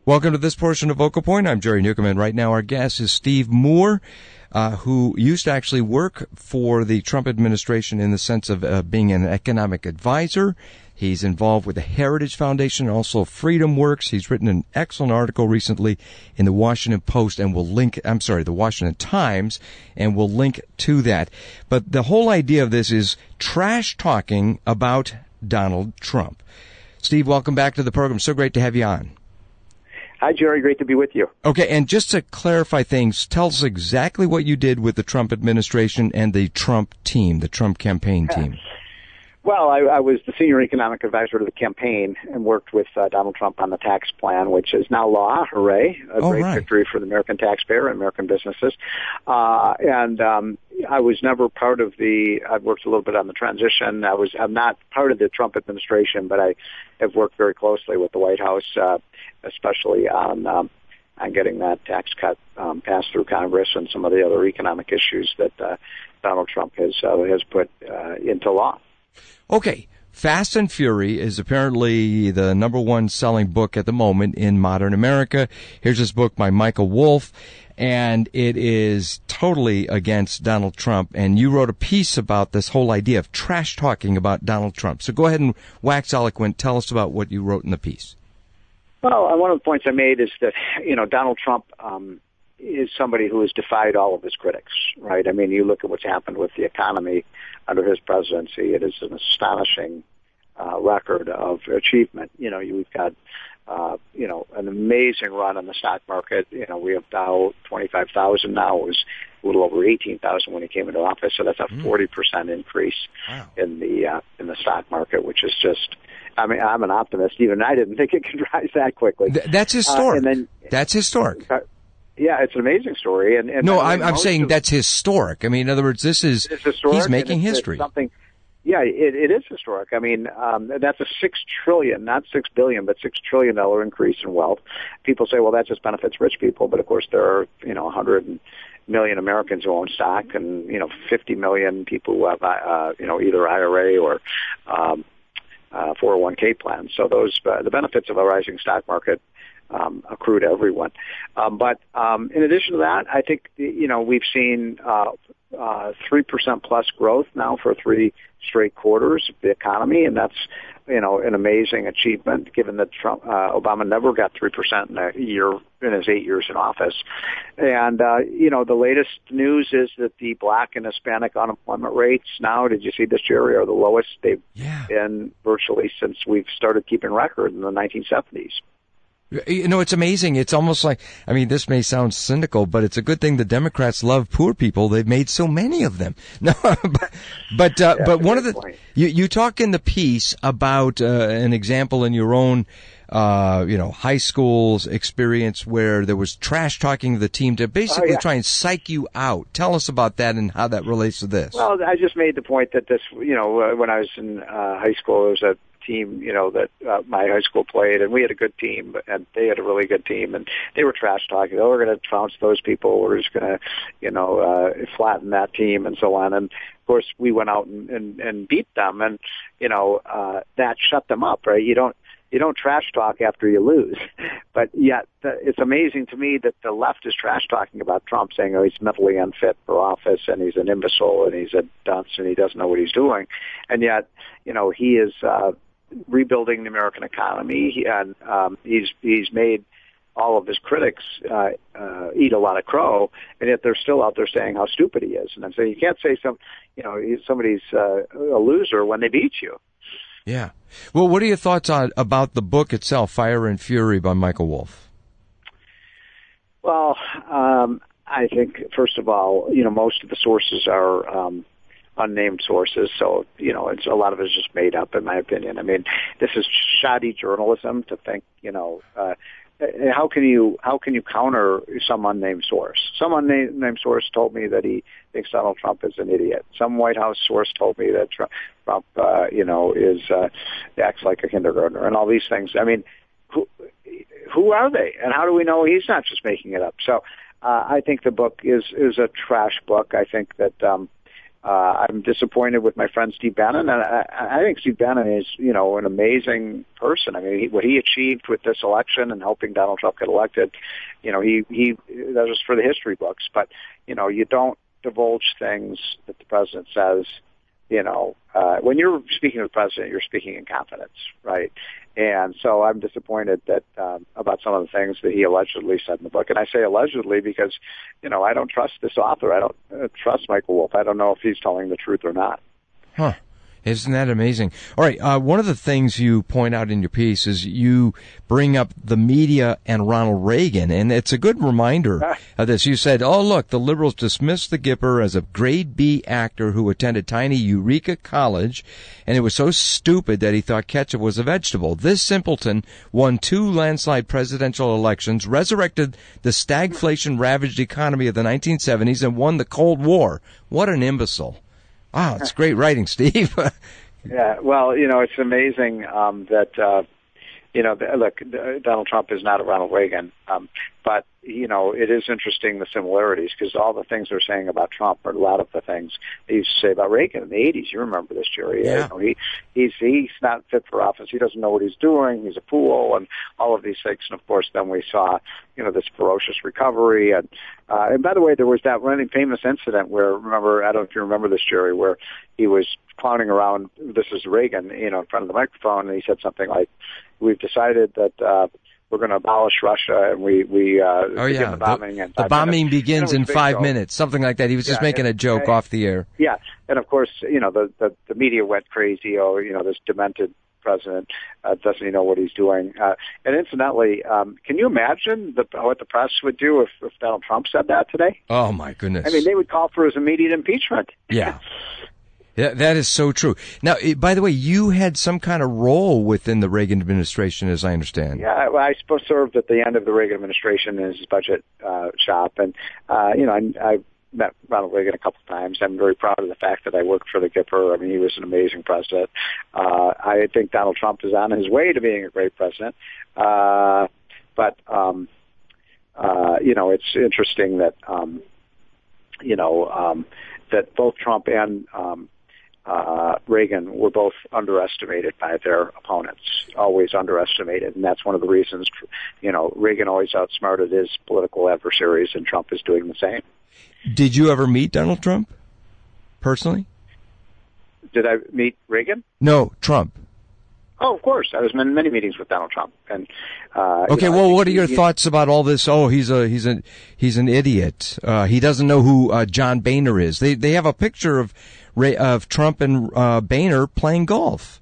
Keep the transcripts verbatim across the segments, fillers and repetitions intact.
Welcome to this portion of Vocal Point. I'm Jerry Newcomb. Right now our guest is Steve Moore, uh, who used to actually work for the Trump administration in the sense of uh, being an economic advisor. He's involved with the Heritage Foundation, also Freedom Works. He's written an excellent article recently in the Washington Post, and we'll link, I'm sorry, the Washington Times, and we'll link to that. But the whole idea of this is trash talking about Donald Trump. Steve, welcome back to the program. So great to have you on. Hi, Jerry. Great to be with you. Okay, and just to clarify things, tell us exactly what you did with the Trump administration and the Trump team, the Trump campaign team. Well, I, I was the senior economic advisor to the campaign and worked with uh, Donald Trump on the tax plan, which is now law. Hooray. A oh, great right. victory for the American taxpayer and American businesses. Uh, and um, I was never part of the, I've worked a little bit on the transition. I was, I'm not part of the Trump administration, but I have worked very closely with the White House, uh, especially on um, on getting that tax cut um, passed through Congress and some of the other economic issues that uh, Donald Trump has uh, has put uh, into law. Okay, Fast and Fury is apparently the number one selling book at the moment in modern America. Here's this book by Michael Wolff, and it is totally against Donald Trump. And you wrote a piece about this whole idea of trash talking about Donald Trump. So go ahead and wax eloquent. Tell us about what you wrote in the piece. Well, one of the points I made is that, you know, Donald Trump um, is somebody who has defied all of his critics, right? I mean, you look at what's happened with the economy under his presidency. It is an astonishing uh, record of achievement. You know, we've got, uh, you know, an amazing run in the stock market. You know, we have Dow twenty-five thousand now. It was a little over eighteen thousand when he came into office. So that's a forty percent increase wow. in the uh, in the stock market, which is just, I mean, I'm an optimist. Even I didn't think it could rise that quickly. Th- that's historic. Uh, and then, that's historic. Uh, yeah, it's an amazing story. And, and no, and I'm, I'm saying of, that's historic. I mean, in other words, this is he's making it's, history. It's something. Yeah, it, it is historic. I mean, um, that's a six trillion, not six billion, but six trillion dollar increase in wealth. People say, well, that just benefits rich people, but of course there are, you know, a hundred million Americans who own stock, and you know, fifty million people who have, uh, you know, either I R A or um, uh, four oh one k plans. So those uh, the benefits of a rising stock market um, accrue to everyone. Um, but um, in addition to that, I think you know we've seen uh, uh, three percent plus growth now for three straight quarters of the economy, and that's you know an amazing achievement given that Trump, uh, Obama never got three percent in a year in his eight years in office. And uh, you know the latest news is that the Black and Hispanic unemployment rates now, did you see this, Jerry, are the lowest they've yeah. been virtually since we've started keeping record in the nineteen seventies. You know, it's amazing. It's almost like, I mean, this may sound cynical, but it's a good thing the Democrats love poor people. They've made so many of them. No, but but, uh, yeah, but one of the point. you you talk in the piece about uh, an example in your own uh, you know high school's experience where there was trash talking of the team to basically oh, yeah. try and psych you out. Tell us about that and how that relates to this. Well, I just made the point that this, you know, uh, when I was in uh, high school, there was a team, you know, that uh, my high school played, and we had a good team, and they had a really good team, and they were trash talking. Oh, we're going to trounce those people. We're just going to, you know, uh, flatten that team, and so on. And of course, we went out and, and, and beat them, and you know, uh, that shut them up, right? You don't. You don't trash talk after you lose. But yet, the, it's amazing to me that the left is trash talking about Trump, saying, oh, he's mentally unfit for office, and he's an imbecile, and he's a dunce, and he doesn't know what he's doing. And yet, you know, he is uh, rebuilding the American economy, he, and um, he's he's made all of his critics uh, uh, eat a lot of crow, and yet they're still out there saying how stupid he is. And I'm saying you can't say some, you know, somebody's uh, a loser when they beat you. Yeah. Well, what are your thoughts on about the book itself, Fire and Fury by Michael Wolff? Well, um, I think, first of all, you know, most of the sources are um, unnamed sources, so, you know, it's a lot of it is just made up, in my opinion. I mean, this is shoddy journalism to think, you know, uh, how can you how can you counter some unnamed source? Some unnamed source told me that he thinks Donald Trump is an idiot. Some White House source told me that Trump, Trump uh, you know, is uh, acts like a kindergartner, and all these things. I mean, who who are they, and how do we know he's not just making it up? So, uh, I think the book is is a trash book. I think that um, Uh, I'm disappointed with my friend Steve Bannon, and I, I think Steve Bannon is, you know, an amazing person. I mean, he, what he achieved with this election and helping Donald Trump get elected, you know, he, he, that was for the history books. But, you know, you don't divulge things that the president says, you know, uh, when you're speaking to the president, you're speaking in confidence, right? And so I'm disappointed that um, about some of the things that he allegedly said in the book. And I say allegedly because, you know, I don't trust this author. I don't uh, trust Michael Wolff. I don't know if he's telling the truth or not. Huh. Isn't that amazing? All right. Uh, one of the things you point out in your piece is you bring up the media and Ronald Reagan, and it's a good reminder of this. You said, oh, look, the liberals dismissed the Gipper as a grade B actor who attended tiny Eureka College, and it was so stupid that he thought ketchup was a vegetable. This simpleton won two landslide presidential elections, resurrected the stagflation-ravaged economy of the nineteen seventies, and won the Cold War. What an imbecile. Wow, it's great writing, Steve. Yeah, well, you know, it's amazing um, that, uh, you know, look, Donald Trump is not a Ronald Reagan, um, but, you know, it is interesting, the similarities, because all the things they're saying about Trump are a lot of the things they used to say about Reagan in the eighties. You remember this, Jerry. Yeah. You know, he, he's, he's not fit for office. He doesn't know what he's doing. He's a fool, and all of these things. And, of course, then we saw, you know, this ferocious recovery. And, uh, and by the way, there was that running famous incident where, remember, I don't know if you remember this, Jerry, where he was clowning around, this is Reagan, you know, in front of the microphone, and he said something like, we've decided that, uh, we're going to abolish Russia, and we we uh, oh yeah, the bombing. The, in the bombing minutes. begins in five joke. minutes, something like that. He was just yeah, making and, a joke and, off the air. Yeah, and of course, you know, the the, the media went crazy. Oh, you know, this demented president uh, doesn't he know what he's doing? Uh, and incidentally, um, can you imagine the, what the press would do if, if Donald Trump said that today? Oh my goodness! I mean, they would call for his immediate impeachment. Yeah. Yeah, that is so true. Now, by the way, you had some kind of role within the Reagan administration, as I understand. Yeah, well, I suppose served at the end of the Reagan administration in his budget uh, shop, and uh, you know, I, I met Ronald Reagan a couple of times. I'm very proud of the fact that I worked for the Gipper. I mean, he was an amazing president. Uh, I think Donald Trump is on his way to being a great president, uh, but um, uh, you know, it's interesting that um, you know um, that both Trump and um, Uh, Reagan were both underestimated by their opponents, always underestimated, and that's one of the reasons, you know, Reagan always outsmarted his political adversaries, and Trump is doing the same. Did you ever meet Donald Trump, personally? Did I meet Reagan? No, Trump. Oh, of course. I was in many meetings with Donald Trump. And uh, okay, you know, well, what are he, your he, thoughts about all this? Oh, he's a he's a he's an idiot. Uh, he doesn't know who uh, John Boehner is. They they have a picture of Ray, of Trump and uh, Boehner playing golf.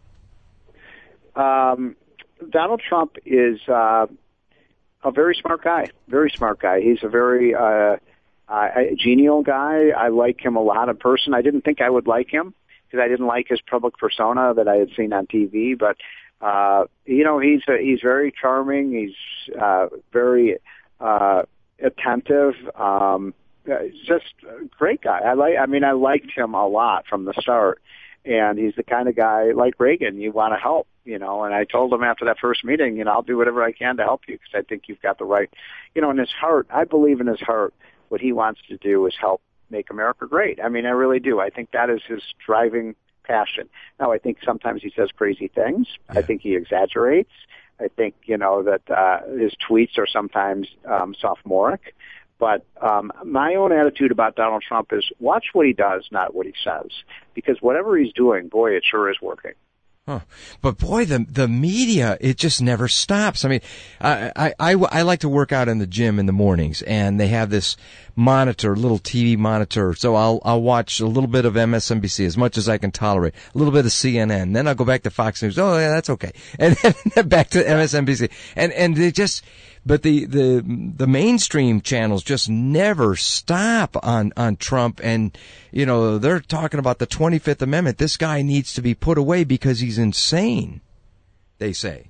Um, Donald Trump is uh, a very smart guy. Very smart guy. He's a very uh, uh, genial guy. I like him a lot in person. I didn't think I would like him, because I didn't like his public persona that I had seen on T V. But, uh, you know, he's a, he's very charming. He's uh, very uh, attentive. Um, he's just a great guy. I like. I mean, I liked him a lot from the start. And he's the kind of guy like Reagan you want to help, you know. And I told him after that first meeting, you know, I'll do whatever I can to help you, because I think you've got the right, you know, in his heart. I believe in his heart what he wants to do is help make America great. I mean, I really do. I think that is his driving passion. Now, I think sometimes he says crazy things. Yeah. I think he exaggerates. I think, you know, that uh, his tweets are sometimes um, sophomoric. But um, my own attitude about Donald Trump is watch what he does, not what he says. Because whatever he's doing, boy, it sure is working. Huh. But boy, the the media, it just never stops. I mean, I, I, I, I like to work out in the gym in the mornings, and they have this monitor, little T V monitor. So I'll I'll watch a little bit of M S N B C, as much as I can tolerate, a little bit of C N N. Then I'll go back to Fox News. Oh, yeah, that's okay. And then back to M S N B C. And and they just, but the the the mainstream channels just never stop on on Trump. And you know, they're talking about the twenty-fifth Amendment. This guy needs to be put away because he's insane, they say.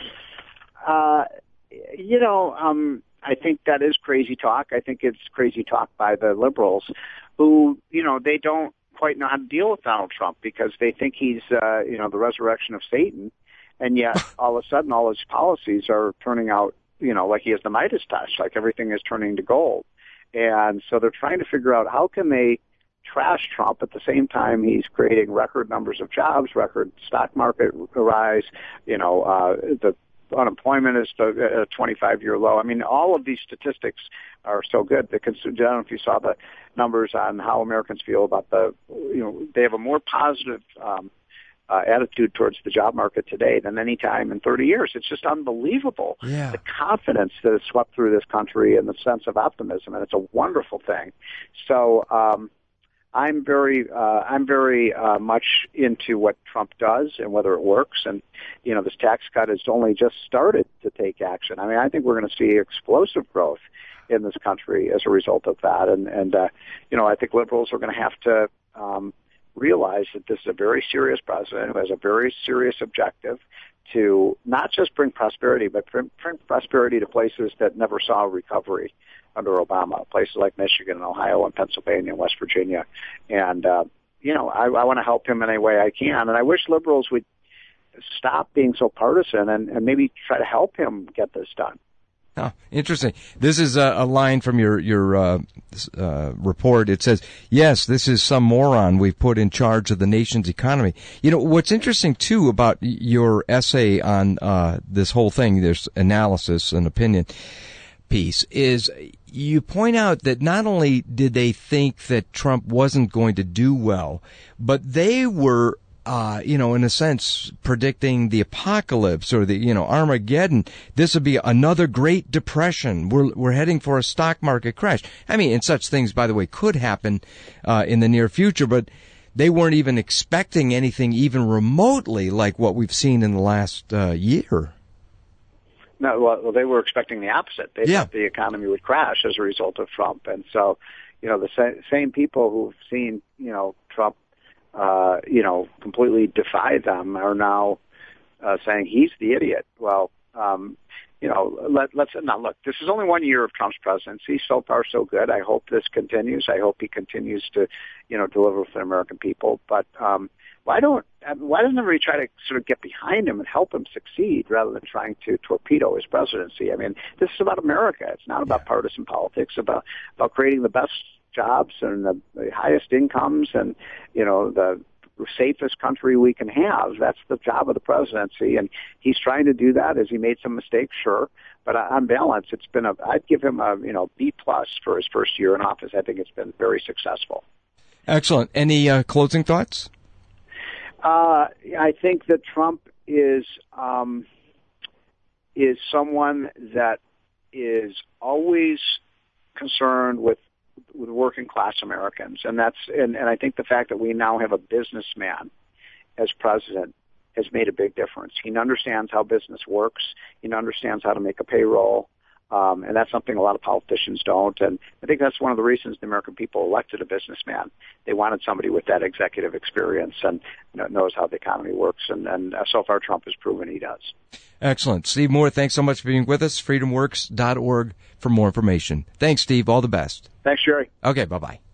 uh, you know, um, I think that is crazy talk. I think it's crazy talk by the liberals who, you know, they don't quite know how to deal with Donald Trump because they think he's, uh, you know, the resurrection of Satan. And yet all of a sudden all his policies are turning out, you know, like he has the Midas touch, like everything is turning to gold. And so they're trying to figure out how can they trash Trump. At the same time, he's creating record numbers of jobs, record stock market rise. You know, uh, the unemployment is at a twenty-five-year low. I mean, all of these statistics are so good. The consumer, I don't know if you saw the numbers on how Americans feel about the, you know, they have a more positive um, uh, attitude towards the job market today than any time in thirty years. It's just unbelievable. Yeah. The confidence that has swept through this country and the sense of optimism, and it's a wonderful thing. So, um, I'm very, uh, I'm very uh, much into what Trump does and whether it works. And, you know, this tax cut has only just started to take action. I mean, I think we're going to see explosive growth in this country as a result of that. And, and uh, you know, I think liberals are going to have to um, realize that this is a very serious president who has a very serious objective to not just bring prosperity, but bring, bring prosperity to places that never saw recovery under Obama, places like Michigan and Ohio and Pennsylvania and West Virginia. And, uh, you know, I, I want to help him in any way I can. And I wish liberals would stop being so partisan and, and maybe try to help him get this done. Oh, interesting. This is a, a line from your your uh, uh, report. It says, yes, this is some moron we've put in charge of the nation's economy. You know, what's interesting, too, about your essay on uh, this whole thing, there's analysis and opinion piece, is you point out that not only did they think that Trump wasn't going to do well, but they were Uh, you know, in a sense, predicting the apocalypse or the, you know, Armageddon. This would be another Great Depression. We're, we're heading for a stock market crash. I mean, and such things, by the way, could happen, uh, in the near future, but they weren't even expecting anything even remotely like what we've seen in the last, uh, year. No, well, they were expecting the opposite. They yeah. thought the economy would crash as a result of Trump. And so, you know, the sa- same people who've seen, you know, Trump Uh, you know, completely defy them are now uh, saying he's the idiot. Well, um, you know, let, let's now look. This is only one year of Trump's presidency. So far, so good. I hope this continues. I hope he continues to, you know, deliver for the American people. But um, why don't why doesn't everybody try to sort of get behind him and help him succeed rather than trying to torpedo his presidency? I mean, this is about America. It's not about partisan politics. About about creating the best jobs and the, the highest incomes and, you know, the safest country we can have. That's the job of the presidency, and he's trying to do that. Has he made some mistakes? Sure. But on balance, it's been a, I'd give him a, you know, B plus for his first year in office. I think it's been very successful. Excellent. Any uh, closing thoughts? Uh, I think that Trump is, um, is someone that is always concerned with with working class Americans. And that's, and, and I think the fact that we now have a businessman as president has made a big difference. He understands how business works. He understands how to make a payroll. Um, and that's something a lot of politicians don't. And I think that's one of the reasons the American people elected a businessman. They wanted somebody with that executive experience and you know, knows how the economy works. And, and uh, so far, Trump has proven he does. Excellent. Steve Moore, thanks so much for being with us. freedom works dot org for more information. Thanks, Steve. All the best. Thanks, Jerry. Okay, bye-bye.